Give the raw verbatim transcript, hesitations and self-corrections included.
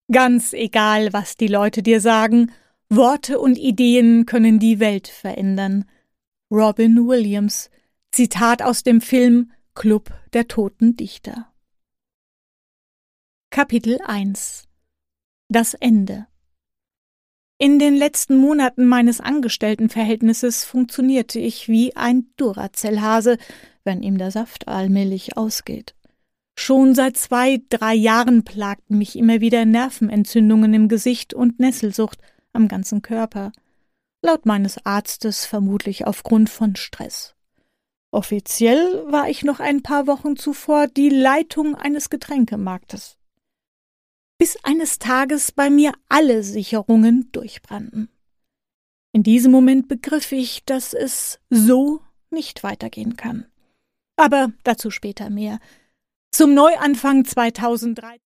Ganz egal, was die Leute dir sagen, Worte und Ideen können die Welt verändern. Robin Williams, Zitat aus dem Film Club der toten Dichter. Kapitel eins. Das Ende. In den letzten Monaten meines Angestelltenverhältnisses funktionierte ich wie ein Duracell-Hase, wenn ihm der Saft allmählich ausgeht. Schon seit zwei, drei Jahren plagten mich immer wieder Nervenentzündungen im Gesicht und Nesselsucht am ganzen Körper. Laut meines Arztes vermutlich aufgrund von Stress. Offiziell war ich noch ein paar Wochen zuvor die Leitung eines Getränkemarktes. Bis eines Tages bei mir alle Sicherungen durchbrannten. In diesem Moment begriff ich, dass es so nicht weitergehen kann. Aber dazu später mehr. Zum Neuanfang zweitausenddrei